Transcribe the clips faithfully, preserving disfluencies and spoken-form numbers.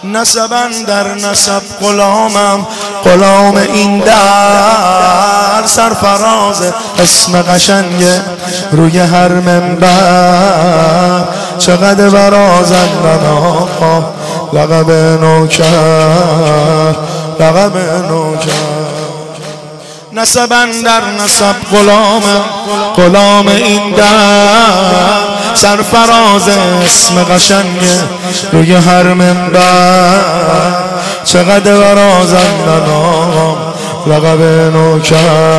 نسبن در نسب غلامم، غلام این در، سرفراز اسم قشنگ روی هر منبر، چقدر برازندن آقا لقب نوکر، لقب نوکر. نسبن در نسب غلامم، غلام این در، سرفراز اسم قشنگ روی هر منبر، چقدر برازندن آقا لقب نوکر،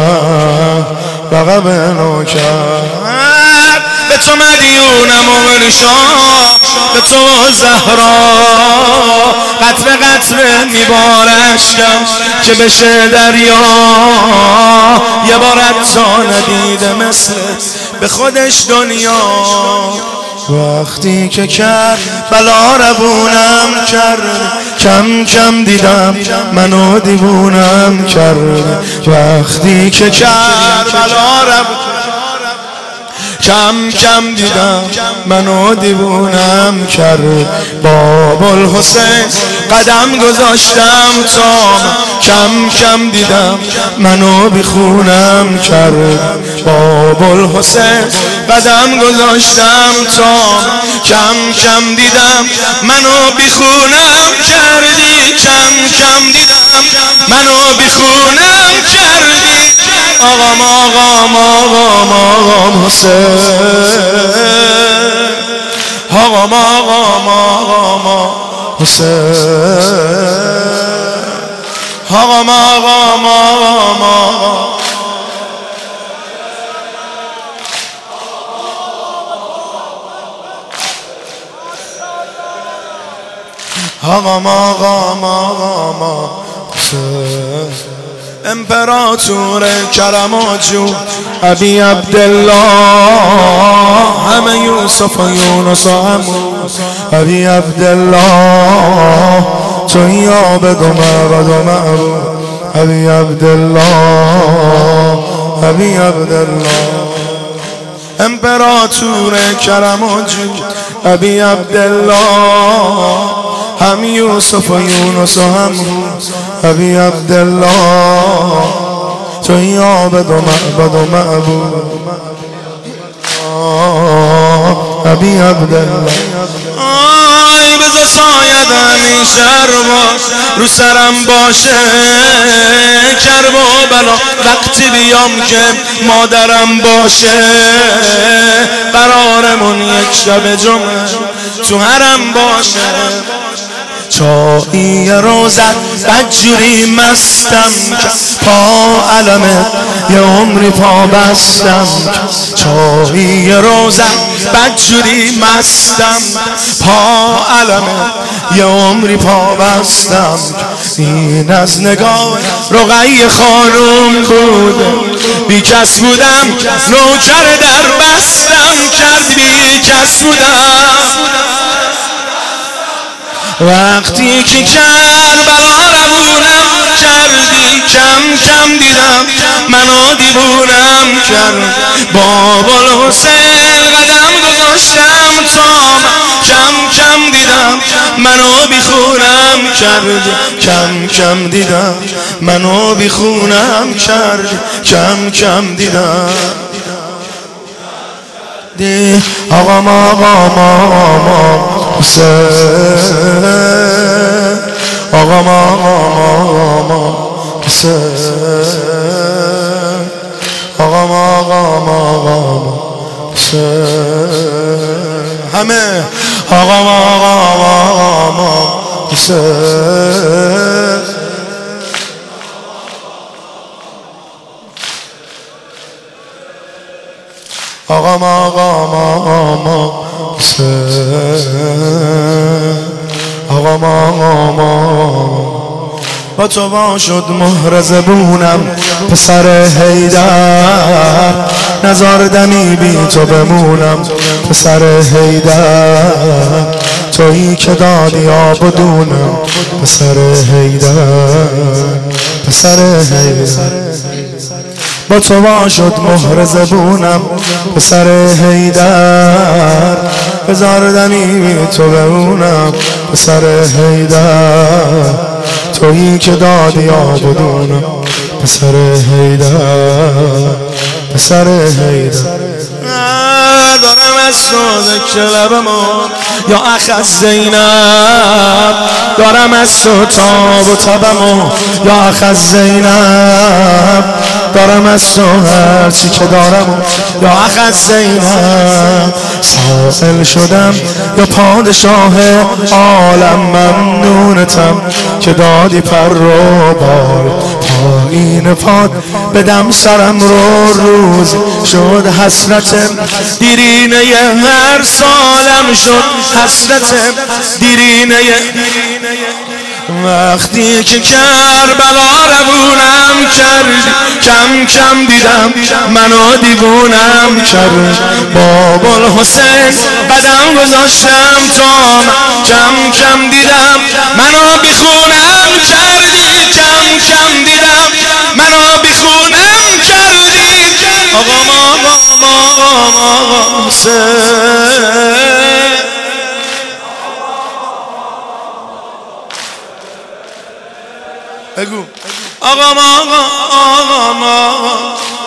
لقب نوکر. به تو مدیونم عمر شاه، به تو زهرا، قطره قطره میبار اشکم که بشه دریا، یه بارت تا ندیده مثل به خودش دنیا. وقتی که کرد بلا روونم کرد، کم کم دیدم منو دیوونم کرد. وقتی که کرد بلا روونم کم کم دیدم منو دیوونم کرد. باب الحسین قدم گذاشتم تا، کم کم دیدم منو بیخونم کرد. باب الحسین قدم گذاشتم تا، کم کم دیدم منو بیخونم کردی، کم کم دیدم منو بیخونم کردی. آقام آقام آقام آقام حسین، آقام آقام آقام حسین، آقام آقام آقام آقام آقام آقام حسین. امپراتور کرم و جود ابی عبدالله، همه یوسف و یونس و همون ابی عبدالله، توی آبد و معبد و معبود ابی عبدالله، ابی عبدالله. امپراتور کرم و جود ابی عبدالله، هم یوسف و یونس و هم ابی عبدالله، توی عابد و معبد و معبود ابی عبدالله. آی بذار سایت همیشه رو سرم باشه، کرب و بلا وقتی بیام که مادرم باشه، قرارمون یک شب جمعه تو حرم باشه. چایی روزت بدجوری مستم، پا علمه یه عمری پا بستم. چایی روزت بدجوری مستم، پا علمه یه عمری پا بستم. این از نگاه رقیه خانوم بود، بی کس بودم نوکر در بستم کرد، بی کس بودم. وقتی که کربلا روونم کردی، کم کم دیدم منو دیوونم کرد. باب الحسین قدم گذاشتم تا، کم کم دیدم منو بیخونم کرد. کم کم دیدم منو بیخونم کرد، کم کم دیدم دی. آقام آقام آقام حسین، آقام آقام حسین، آقام آقام آقام حسین. همه آقام آقام حسین، آقام آقام حسین، آقام آقام. با تو وا شد مهر زبونم پسر حیدر، نزار دمی بی تو بمونم پسر حیدر. تویی که دادی آب و دونم پسر حیدر، پسر حیدر. با تو وا شد مهر زبونم پسر حیدر، هزار دمی تو بمونم پسر حیدر، تویی که دادی آبدونم پسر حیدر، پسر حیدر. دارم از تو ذکر لبمون یا اخ از زینب، دارم از تو تاب و تبمون یا اخ از زینب، دارم از تو هرچی که دارم یا اخ از زینب. سائل شدم یا پادشاه عالم، ممنونتم که دادی پر و بال، پایین پاد بدم سرم رو، روز شد حسرتم دیرینه هر سالم شد حسرتم دیرینه وقتی که کربلا روونم کرد، کم کم دیدم منو دیوونم کرد. باب الحسین قدم گذاشتم تا کم کم دیدم منو بیخونم کردی، کم کم دیدم منو بیخونم کردی. آقا ماقام آقا ماقام حسین، بگو آقا آقا آقا آقا